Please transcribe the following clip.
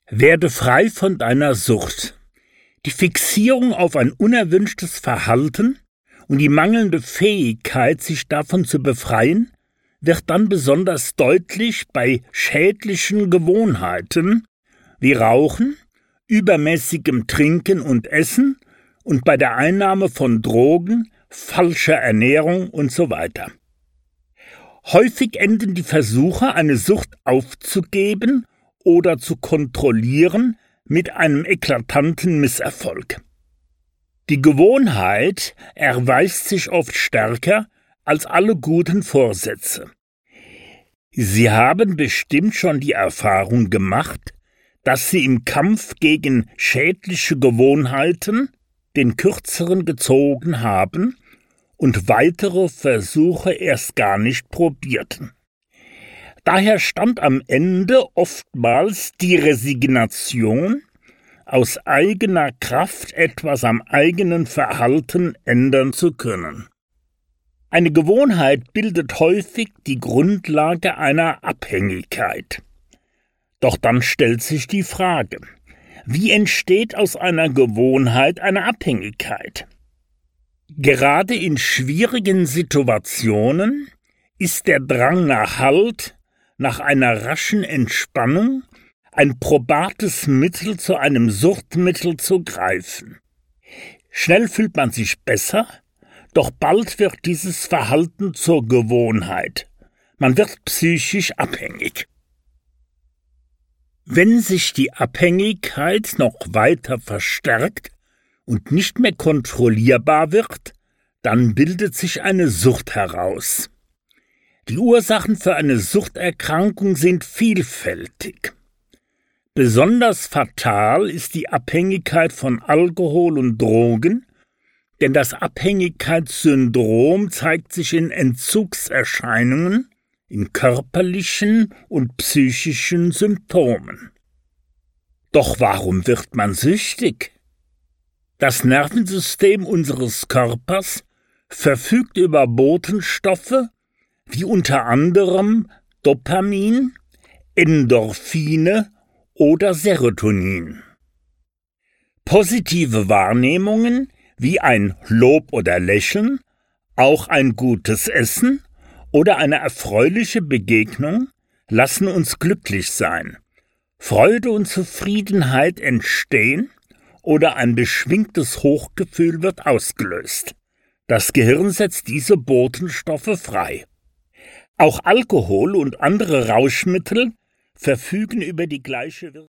Werde frei von deiner Sucht. Die Fixierung auf ein unerwünschtes Verhalten und die mangelnde Fähigkeit, sich davon zu befreien, wird dann besonders deutlich bei schädlichen Gewohnheiten wie Rauchen, übermäßigem Trinken und Essen und bei der Einnahme von Drogen, falscher Ernährung usw. Häufig enden die Versuche, eine Sucht aufzugeben oder zu kontrollieren, mit einem eklatanten Misserfolg. Die Gewohnheit erweist sich oft stärker als alle guten Vorsätze. Sie haben bestimmt schon die Erfahrung gemacht, dass Sie im Kampf gegen schädliche Gewohnheiten den Kürzeren gezogen haben und weitere Versuche erst gar nicht probierten. Daher stammt am Ende oftmals die Resignation, aus eigener Kraft etwas am eigenen Verhalten ändern zu können. Eine Gewohnheit bildet häufig die Grundlage einer Abhängigkeit. Doch dann stellt sich die Frage: Wie entsteht aus einer Gewohnheit eine Abhängigkeit? Gerade in schwierigen Situationen ist der Drang nach Halt, nach einer raschen Entspannung, ein probates Mittel zu einem Suchtmittel zu greifen. Schnell fühlt man sich besser, doch bald wird dieses Verhalten zur Gewohnheit. Man wird psychisch abhängig. Wenn sich die Abhängigkeit noch weiter verstärkt und nicht mehr kontrollierbar wird, dann bildet sich eine Sucht heraus. Die Ursachen für eine Suchterkrankung sind vielfältig. Besonders fatal ist die Abhängigkeit von Alkohol und Drogen, denn das Abhängigkeitssyndrom zeigt sich in Entzugserscheinungen, in körperlichen und psychischen Symptomen. Doch warum wird man süchtig? Das Nervensystem unseres Körpers verfügt über Botenstoffe, wie unter anderem Dopamin, Endorphine oder Serotonin. Positive Wahrnehmungen wie ein Lob oder Lächeln, auch ein gutes Essen oder eine erfreuliche Begegnung lassen uns glücklich sein. Freude und Zufriedenheit entstehen oder ein beschwingtes Hochgefühl wird ausgelöst. Das Gehirn setzt diese Botenstoffe frei. Auch Alkohol und andere Rauschmittel verfügen über die gleiche Wirkung.